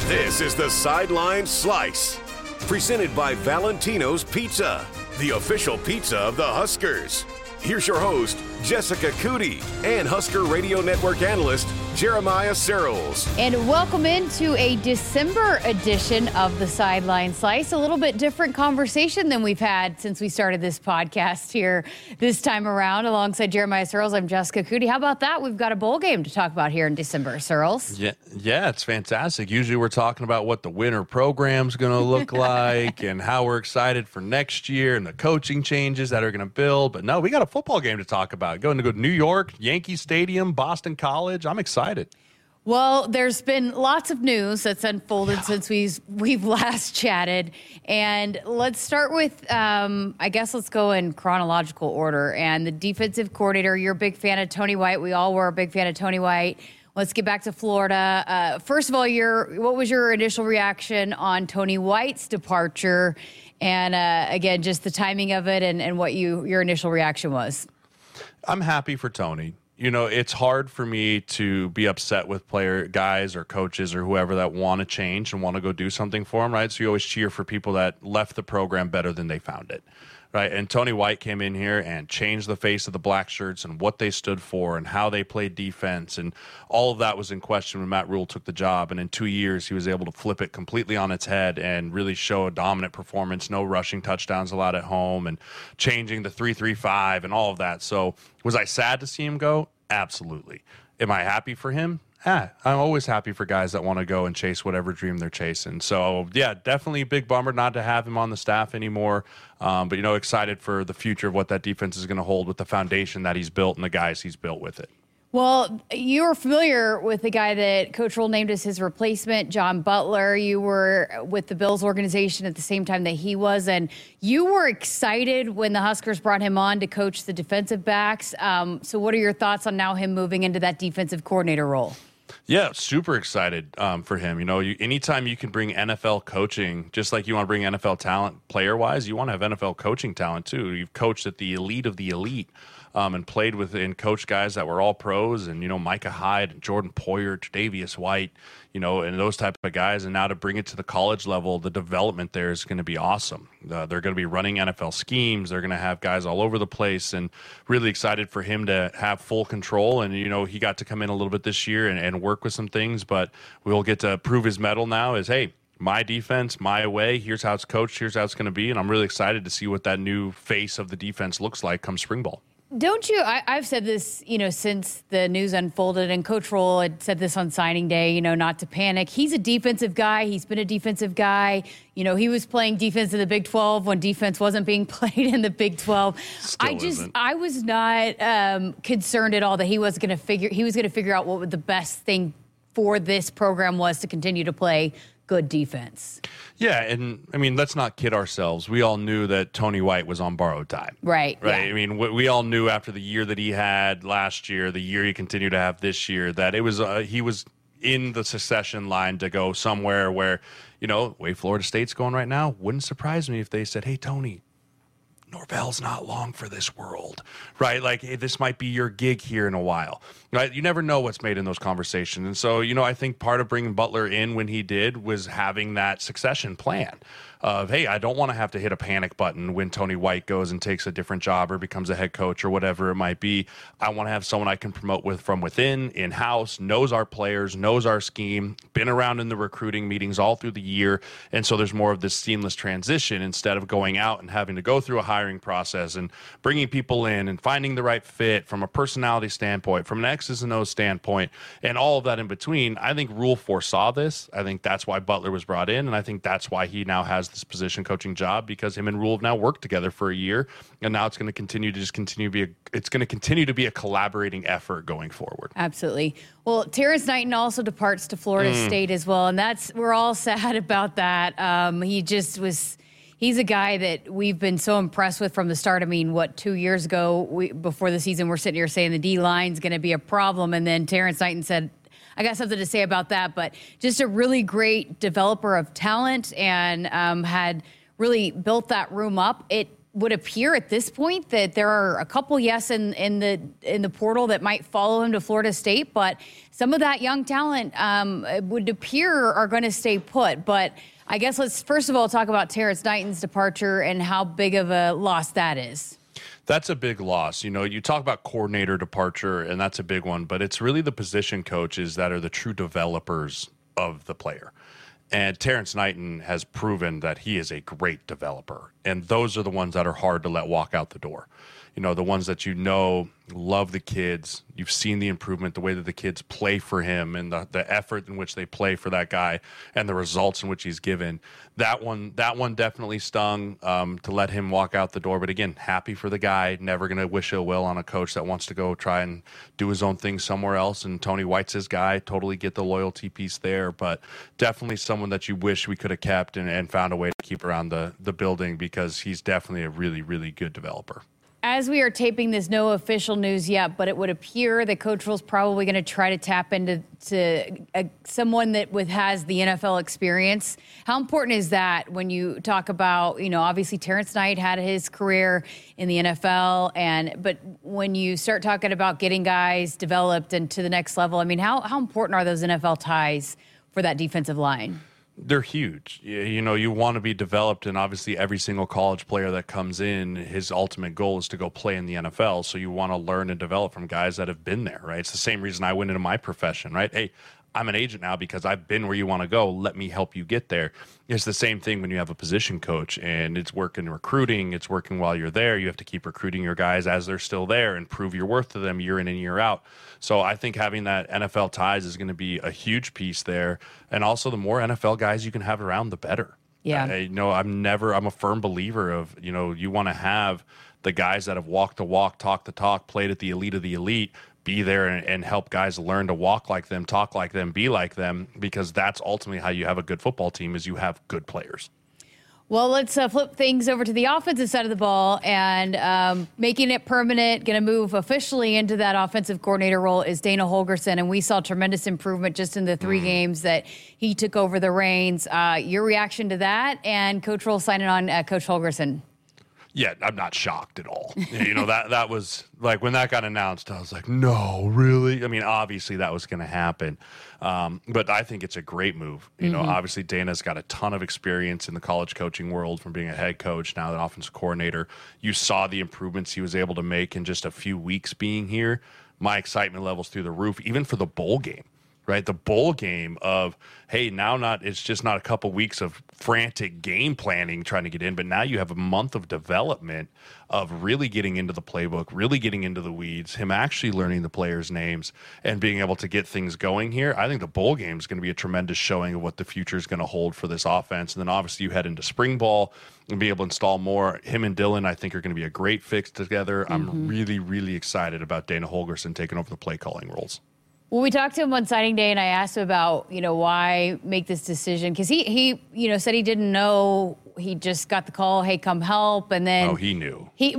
This is the Sideline Slice, presented by Valentino's Pizza, the official pizza of the Huskers. Here's your host, Jessica Cootie, and Husker Radio Network analyst, Jeremiah Searles. And welcome into a December edition of the Sideline Slice. A little bit different conversation than we've had since we started this podcast here this time around. Alongside Jeremiah Searles, I'm Jessica Cootie. How about that? We've got a bowl game to talk about here in December, Searles. Yeah, it's fantastic. Usually we're talking about what the winter program's going to look like and how we're excited for next year and the coaching changes that are going to build. But no, we got a football game to talk about. Going to go to New York, Yankee Stadium, Boston College. I'm excited. Well, there's been lots of news that's unfolded since we've last chatted. And let's start with, I guess let's go in chronological order. And the defensive coordinator, you're a big fan of Tony White. We all were a big fan of Tony White. Let's get back to Florida. First of all, what was your initial reaction on Tony White's departure? And again, just the timing of it and what your initial reaction was. I'm happy for Tony. You know, it's hard for me to be upset with guys or coaches or whoever that want to change and want to go do something for them, right? So you always cheer for people that left the program better than they found it, right? And Tony White came in here and changed the face of the black shirts and what they stood for and how they played defense. And all of that was in question when Matt Rhule took the job. And in 2 years, he was able to flip it completely on its head and really show a dominant performance, no rushing touchdowns allowed at home, and changing the 3-3-5 and all of that. So was I sad to see him go? Absolutely. Am I happy for him? I'm always happy for guys that want to go and chase whatever dream they're chasing. So, yeah, definitely a big bummer not to have him on the staff anymore. But, you know, excited for the future of what that defense is going to hold with the foundation that he's built and the guys he's built with it. Well, you were familiar with the guy that Coach Rhule named as his replacement, John Butler. You were with the Bills organization at the same time that he was, and you were excited when the Huskers brought him on to coach the defensive backs. So what are your thoughts on now him moving into that defensive coordinator role? Yeah, super excited for him. You know, anytime you can bring NFL coaching, just like you want to bring NFL talent player-wise, you want to have NFL coaching talent too. You've coached at the elite of the elite. And played with and coached guys that were all pros, and, you know, Micah Hyde and Jordan Poyer, Tre'Davious White, you know, and those type of guys. And now to bring it to the college level, the development there is going to be awesome. They're going to be running NFL schemes. They're going to have guys all over the place, and really excited for him to have full control. And, you know, he got to come in a little bit this year and work with some things, but we'll get to prove his mettle now is, hey, my defense, my way, here's how it's coached, here's how it's going to be. And I'm really excited to see what that new face of the defense looks like come spring ball. Don't you? I've said this, you know, since the news unfolded, and Coach Rhule had said this on signing day, you know, not to panic. He's a defensive guy. He's been a defensive guy. You know, he was playing defense in the Big 12 when defense wasn't being played in the Big 12. I was not concerned at all that he was going to figure out what the best thing for this program was to continue to play good defense. Yeah, and I mean, let's not kid ourselves. We all knew that Tony White was on borrowed time. Right. Yeah. I mean, we all knew after the year that he had last year, the year he continued to have this year, that it was he was in the succession line to go somewhere where, you know, way Florida State's going right now. Wouldn't surprise me if they said, hey, Tony, Norvell's not long for this world, right? Like, hey, this might be your gig here in a while, right? You never know what's made in those conversations. And so, you know, I think part of bringing Butler in when he did was having that succession plan of, hey, I don't want to have to hit a panic button when Tony White goes and takes a different job or becomes a head coach or whatever it might be. I want to have someone I can promote with from within, in-house, knows our players, knows our scheme, been around in the recruiting meetings all through the year. And so there's more of this seamless transition instead of going out and having to go through a hiring process and bringing people in and finding the right fit from a personality standpoint, from an X's and O's standpoint, and all of that in between. I think Rhule foresaw this. I think that's why Butler was brought in, and I think that's why he now has this position coaching job, because him and Rhule have now worked together for a year, and now it's going to continue to be a collaborating effort going forward. Absolutely. Well, Terrence Knighton also departs to Florida State as well, and we're all sad about that. He's a guy that we've been so impressed with from the start. I mean, 2 years ago, before the season, we're sitting here saying the D-line's going to be a problem, and then Terrence Knighton said, I got something to say about that, but just a really great developer of talent and had really built that room up. would appear at this point that there are a couple in the portal that might follow him to Florida State, but some of that young talent would appear are going to stay put. But I guess let's first of all talk about Terrence Knighton's departure and how big of a loss that is. That's a big loss. You talk about coordinator departure, and that's a big one, but it's really the position coaches that are the true developers of the player. And Terrence Knighton has proven that he is a great developer. And those are the ones that are hard to let walk out the door. The ones that love the kids. You've seen the improvement, the way that the kids play for him and the effort in which they play for that guy and the results in which he's given. That one definitely stung to let him walk out the door. But again, happy for the guy. Never going to wish ill will on a coach that wants to go try and do his own thing somewhere else. And Tony White's his guy. Totally get the loyalty piece there. But definitely someone that you wish we could have kept and found a way to keep around the building, because he's definitely a really, really good developer. As we are taping this, no official news yet, but it would appear that Coach Rhule's probably going to try to tap into someone that has the NFL experience. How important is that when you talk about, obviously Terrence Knight had his career in the NFL, but when you start talking about getting guys developed and to the next level, I mean, how important are those NFL ties for that defensive line? They're huge. You want to be developed, and obviously every single college player that comes in, his ultimate goal is to go play in the NFL. So you want to learn and develop from guys that have been there, right? It's the same reason I went into my profession, right? Hey, I'm an agent now because I've been where you want to go. Let me help you get there. It's the same thing when you have a position coach, and it's working recruiting. It's working while you're there. You have to keep recruiting your guys as they're still there and prove your worth to them year in and year out. So I think having that NFL ties is going to be a huge piece there. And also, the more NFL guys you can have around, the better. Yeah. I'm a firm believer of, you want to have the guys that have walked the walk, talked the talk, played at the elite of the elite, be there and help guys learn to walk like them, talk like them, be like them, because that's ultimately how you have a good football team, is you have good players. Well, let's flip things over to the offensive side of the ball, and making it permanent, going to move officially into that offensive coordinator role is Dana Holgorsen, and we saw tremendous improvement just in the 3 games that he took over the reins. Your reaction to that, and Coach Rhule signing on Coach Holgorsen? Yeah, I'm not shocked at all. That was like, when that got announced, I was like, no, really? I mean, obviously that was going to happen. But I think it's a great move. Obviously Dana's got a ton of experience in the college coaching world from being a head coach, now an offensive coordinator. You saw the improvements he was able to make in just a few weeks being here. My excitement level's through the roof, even for the bowl game. Right, the bowl game of, hey, it's just not a couple weeks of frantic game planning trying to get in, but now you have a month of development of really getting into the playbook, really getting into the weeds, him actually learning the players' names and being able to get things going here. I think the bowl game is going to be a tremendous showing of what the future is going to hold for this offense. And then obviously you head into spring ball and be able to install more. Him and Dylan, I think, are going to be a great fix together. I'm really, really excited about Dana Holgorsen taking over the play calling roles. Well, we talked to him on signing day, and I asked him about, why make this decision, because he said he didn't know. He just got the call, hey, come help, and then he knew. You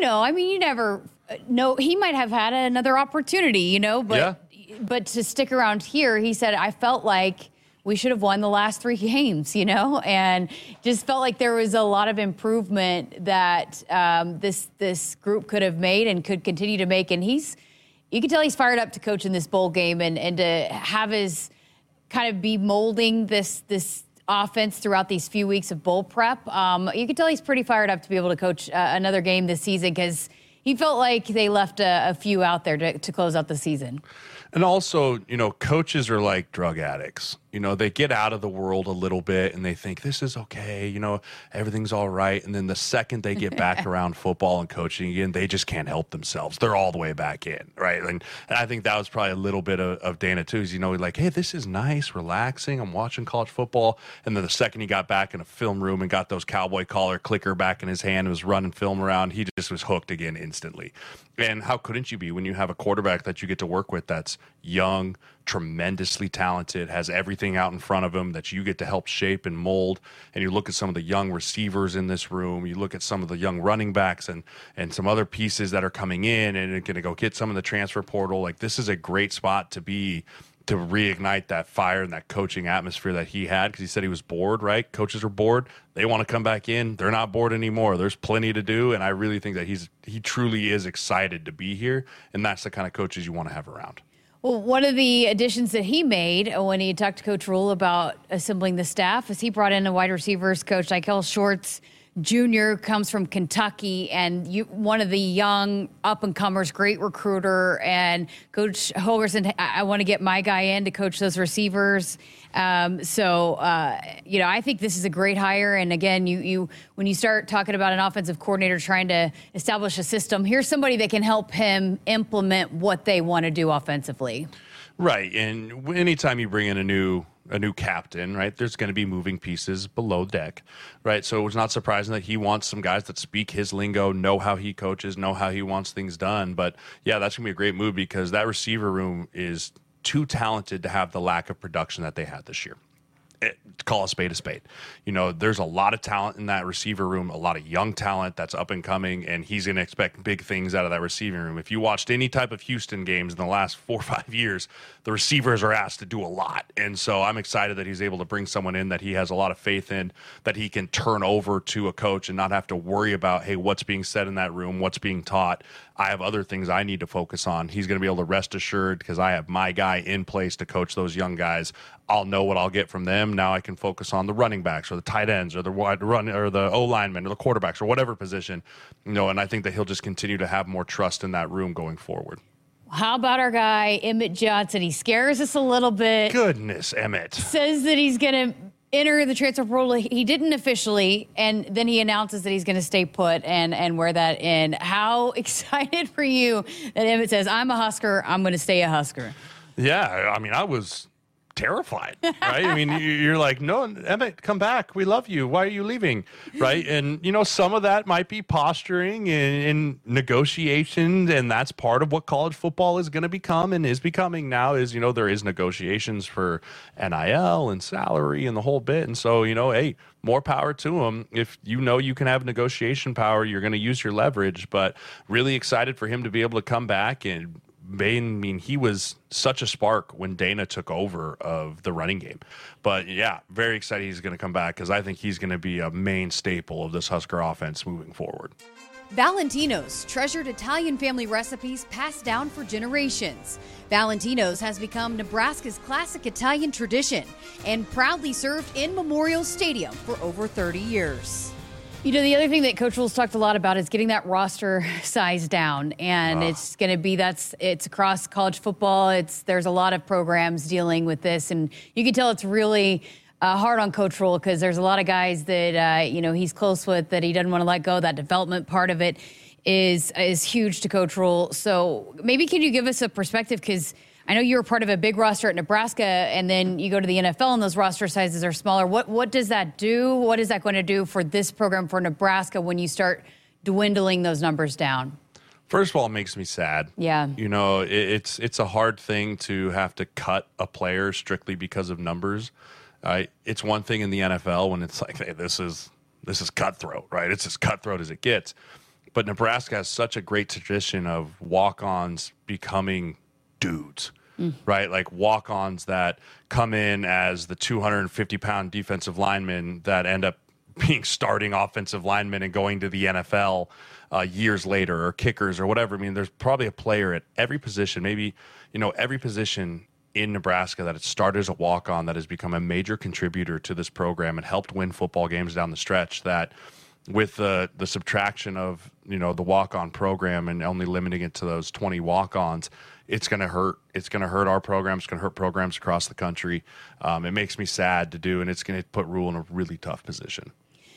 never know. He might have had another opportunity, but to stick around here, he said, I felt like we should have won the last 3 games, and just felt like there was a lot of improvement that this group could have made and could continue to make, and you can tell he's fired up to coach in this bowl game and to have his kind of be molding this offense throughout these few weeks of bowl prep. You can tell he's pretty fired up to be able to coach another game this season, because he felt like they left a few out there to close out the season. And also, coaches are like drug addicts. They get out of the world a little bit and they think this is okay, everything's all right. And then the second they get back around football and coaching again, they just can't help themselves. They're all the way back in, right? And I think that was probably a little bit of Dana too. Is, like, hey, this is nice, relaxing. I'm watching college football. And then the second he got back in a film room and got those cowboy collar clicker back in his hand and was running film around, he just was hooked again instantly. And how couldn't you be when you have a quarterback that you get to work with that's young, tremendously talented, has everything out in front of him that you get to help shape and mold. And you look at some of the young receivers in this room, you look at some of the young running backs and some other pieces that are coming in and going to go get some of the transfer portal. Like, this is a great spot to be to reignite that fire and that coaching atmosphere that he had, because he said he was bored, right? Coaches are bored. They want to come back in. They're not bored anymore. There's plenty to do, and I really think that he truly is excited to be here, and that's the kind of coaches you want to have around. Well, one of the additions that he made when he talked to Coach Rule about assembling the staff is he brought in a wide receivers coach, Michael Schwartz Jr., comes from Kentucky, and one of the young up-and-comers, great recruiter. And Coach Holgorsen, I want to get my guy in to coach those receivers. I think this is a great hire. And again, when you start talking about an offensive coordinator trying to establish a system, here's somebody that can help him implement what they want to do offensively. Right, and anytime you bring in a new captain, right, there's going to be moving pieces below deck, right? So it was not surprising that he wants some guys that speak his lingo, know how he coaches, know how he wants things done. But yeah, that's going to be a great move, because that receiver room is too talented to have the lack of production that they had this year. Call a spade a spade. There's a lot of talent in that receiver room, a lot of young talent that's up and coming, and he's going to expect big things out of that receiving room. If you watched any type of Houston games in the last 4 or 5 years, the receivers are asked to do a lot. And so I'm excited that he's able to bring someone in that he has a lot of faith in, that he can turn over to a coach and not have to worry about, hey, what's being said in that room, what's being taught. I have other things I need to focus on. He's going to be able to rest assured, because I have my guy in place to coach those young guys. I'll know what I'll get from them. Now I can focus on the running backs or the tight ends or the wide run or the O-linemen or the quarterbacks or whatever position, and I think that he'll just continue to have more trust in that room going forward. How about our guy, Emmett Johnson? He scares us a little bit. Goodness, Emmett. Says that he's going to enter the transfer portal. He didn't officially, and then he announces that he's going to stay put and wear that in. How excited for you that Emmett says, I'm a Husker, I'm going to stay a Husker? Yeah, I mean, I was terrified, right? I mean, you're like, no, Emmett, come back. We love you. Why are you leaving? Right? And, some of that might be posturing and negotiations, and that's part of what college football is going to become and is becoming now is, there is negotiations for NIL and salary and the whole bit. And so, hey, more power to him. If you can have negotiation power, you're going to use your leverage, but really excited for him to be able to come back. And he was such a spark when Dana took over of the running game. But yeah, very excited he's going to come back, because I think he's going to be a main staple of this Husker offense moving forward. Valentino's, treasured Italian family recipes passed down for generations. Valentino's has become Nebraska's classic Italian tradition and proudly served in Memorial Stadium for over 30 years. The other thing that Coach Rule's talked a lot about is getting that roster size down, and it's going to be it's across college football. There's a lot of programs dealing with this, and you can tell it's really hard on Coach Rule, because there's a lot of guys that he's close with that he doesn't want to let go. That development part of it is huge to Coach Rule. So maybe can you give us a perspective, because I know you were part of a big roster at Nebraska, and then you go to the NFL and those roster sizes are smaller. What does that do? What is that going to do for this program for Nebraska when you start dwindling those numbers down? First of all, it makes me sad. Yeah. It's a hard thing to have to cut a player strictly because of numbers. It's one thing in the NFL when it's like, hey, this is cutthroat, right? It's as cutthroat as it gets. But Nebraska has such a great tradition of walk-ons becoming dudes. Right? Like walk-ons that come in as the 250-pound defensive linemen that end up being starting offensive linemen and going to the NFL years later, or kickers or whatever. I mean, there's probably a player at every position, maybe, every position in Nebraska that had started as a walk-on that has become a major contributor to this program and helped win football games down the stretch, that with the subtraction of, the walk-on program and only limiting it to those 20 walk-ons, it's going to hurt. It's going to hurt our programs. It's going to hurt programs across the country. It makes me sad to do, and it's going to put Rule in a really tough position.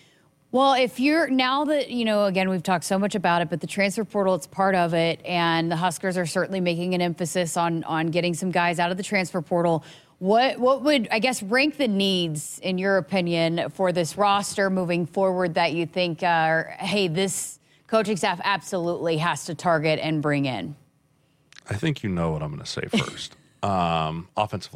Well, if you're now that, again, we've talked so much about it, but the transfer portal, it's part of it. And the Huskers are certainly making an emphasis on getting some guys out of the transfer portal. What would, I guess, rank the needs, in your opinion, for this roster moving forward that you think, hey, this coaching staff absolutely has to target and bring in? I think you know what I'm going to say first. Offensive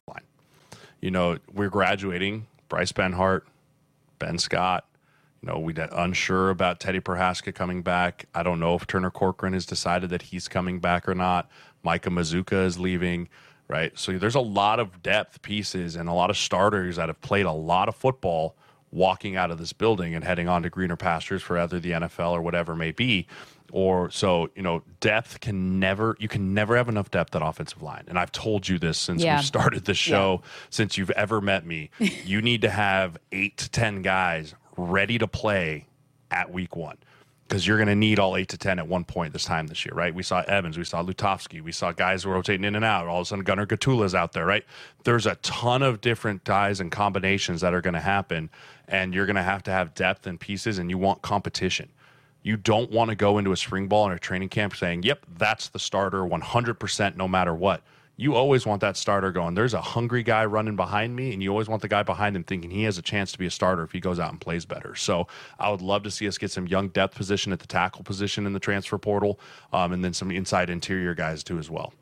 line. We're graduating Bryce Benhart, Ben Scott. We're unsure about Teddy Prohaska coming back. I don't know if Turner Corcoran has decided that he's coming back or not. Micah Mazuka is leaving. right? So there's a lot of depth pieces and a lot of starters that have played a lot of football walking out of this building and heading on to greener pastures for either the NFL or whatever it may be. Or so, depth you can never have enough depth at offensive line. And I've told you this since we started the show, since you've ever met me. You need to have 8 to 10 guys ready to play at week 1. Because you're going to need all 8 to 10 at one point this time this year, right? We saw Evans, we saw Lutovsky, we saw guys rotating in and out. All of a sudden, Gunnar Gatula's out there, right? There's a ton of different guys and combinations that are going to happen, and you're going to have depth and pieces, and you want competition. You don't want to go into a spring ball or a training camp saying, yep, that's the starter 100% no matter what. You always want that starter going, there's a hungry guy running behind me, and you always want the guy behind him thinking he has a chance to be a starter if he goes out and plays better. So I would love to see us get some young depth position at the tackle position in the transfer portal, and then some inside interior guys too as well.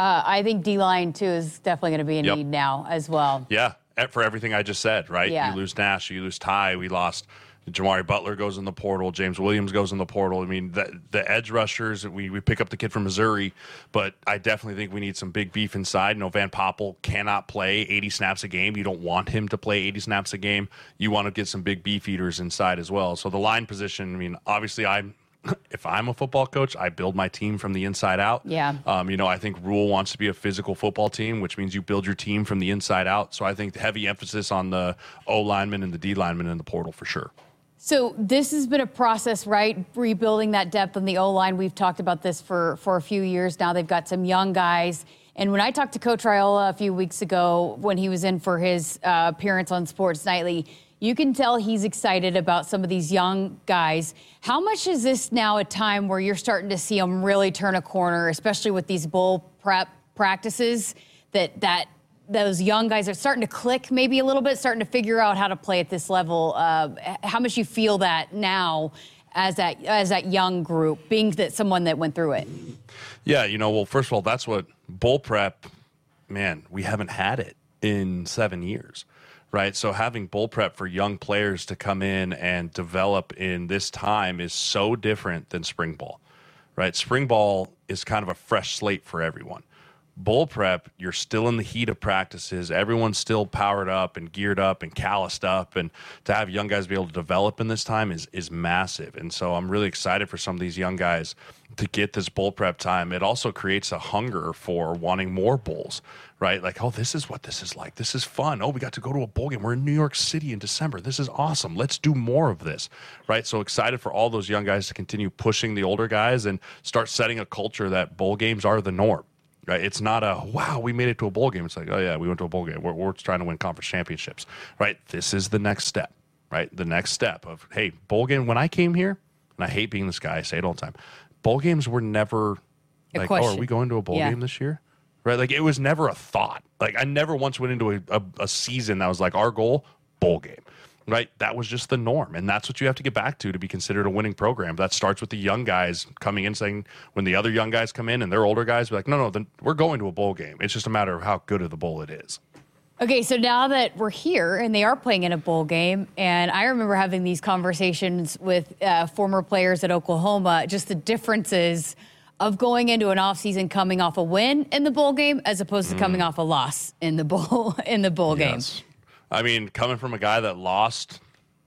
I think D-line too is definitely going to be a need now as well. Yeah, for everything I just said, right? Yeah. You lose Nash, you lose Ty, we lost Jamari Butler goes in the portal. James Williams goes in the portal. I mean, the edge rushers, we pick up the kid from Missouri, but I definitely think we need some big beef inside. Van Poppel cannot play 80 snaps a game. You don't want him to play 80 snaps a game. You want to get some big beef eaters inside as well. So the line position, obviously if I'm a football coach, I build my team from the inside out. Yeah. I think Rule wants to be a physical football team, which means you build your team from the inside out. So I think the heavy emphasis on the O lineman and the D lineman in the portal for sure. So this has been a process, right? Rebuilding that depth on the O-line. We've talked about this for a few years now. They've got some young guys. And when I talked to Coach Raiola a few weeks ago when he was in for his appearance on Sports Nightly, you can tell he's excited about some of these young guys. How much is this now a time where you're starting to see them really turn a corner, especially with these bowl prep practices, that those young guys are starting to click maybe a little bit, starting to figure out how to play at this level? How much you feel that now as that young group, being that someone that went through it? Yeah, well, first of all, that's what bowl prep, man, we haven't had it in 7 years, right? So having bowl prep for young players to come in and develop in this time is so different than spring ball, right? Spring ball is kind of a fresh slate for everyone. Bowl prep, you're still in the heat of practices. Everyone's still powered up and geared up and calloused up. And to have young guys be able to develop in this time is massive. And so I'm really excited for some of these young guys to get this bowl prep time. It also creates a hunger for wanting more bowls, right? Like, oh, this is what this is like. This is fun. Oh, we got to go to a bowl game. We're in New York City in December. This is awesome. Let's do more of this, right? So excited for all those young guys to continue pushing the older guys and start setting a culture that bowl games are the norm. Right? It's not a, wow, we made it to a bowl game. It's like, oh, yeah, we went to a bowl game. We're trying to win conference championships, right? This is the next step, right? The next step of, hey, bowl game. When I came here, and I hate being this guy, I say it all the time, bowl games were never like, oh, are we going to a bowl game this year? Right? Like, it was never a thought. Like, I never once went into a season that was like, our goal, bowl game. Right? That was just the norm. And that's what you have to get back to be considered a winning program. That starts with the young guys coming in saying, when the other young guys come in and they're older guys, be like, no, then we're going to a bowl game. It's just a matter of how good of the bowl it is. Okay, so now that we're here and they are playing in a bowl game, and I remember having these conversations with former players at Oklahoma, just the differences of going into an offseason coming off a win in the bowl game as opposed to coming off a loss in the bowl game. I mean, coming from a guy that lost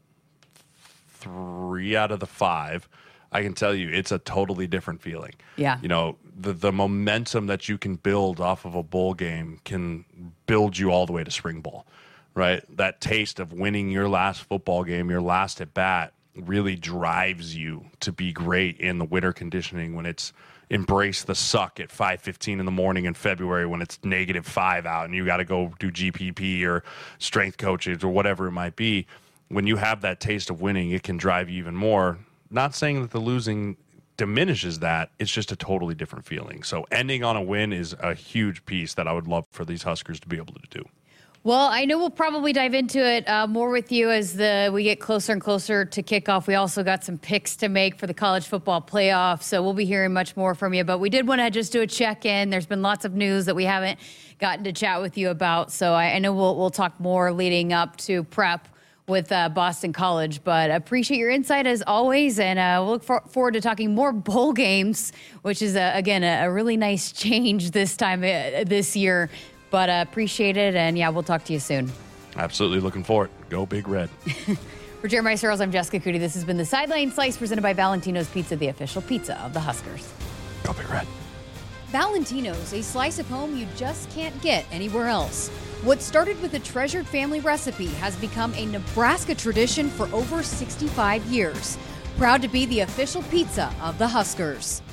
3 out of the 5, I can tell you it's a totally different feeling. Yeah. The momentum that you can build off of a bowl game can build you all the way to spring ball, right? That taste of winning your last football game, your last at bat, really drives you to be great in the winter conditioning when it's embrace the suck at 5:15 in the morning in February when it's -5 out and you got to go do GPP or strength coaches or whatever it might be. When you have that taste of winning, it can drive you even more. Not saying that the losing diminishes that. It's just a totally different feeling. So ending on a win is a huge piece that I would love for these Huskers to be able to do. Well, I know we'll probably dive into it more with you as we get closer and closer to kickoff. We also got some picks to make for the college football playoff, so we'll be hearing much more from you. But we did want to just do a check-in. There's been lots of news that we haven't gotten to chat with you about, so I know we'll talk more leading up to prep with Boston College. But appreciate your insight as always, and we'll look forward to talking more bowl games, which is, again, a really nice change this time this year. But appreciate it, and yeah, we'll talk to you soon. Absolutely looking forward. Go Big Red. For Jeremiah Searles, I'm Jessica Coody. This has been the Sideline Slice presented by Valentino's Pizza, the official pizza of the Huskers. Go Big Red. Valentino's, a slice of home you just can't get anywhere else. What started with a treasured family recipe has become a Nebraska tradition for over 65 years. Proud to be the official pizza of the Huskers.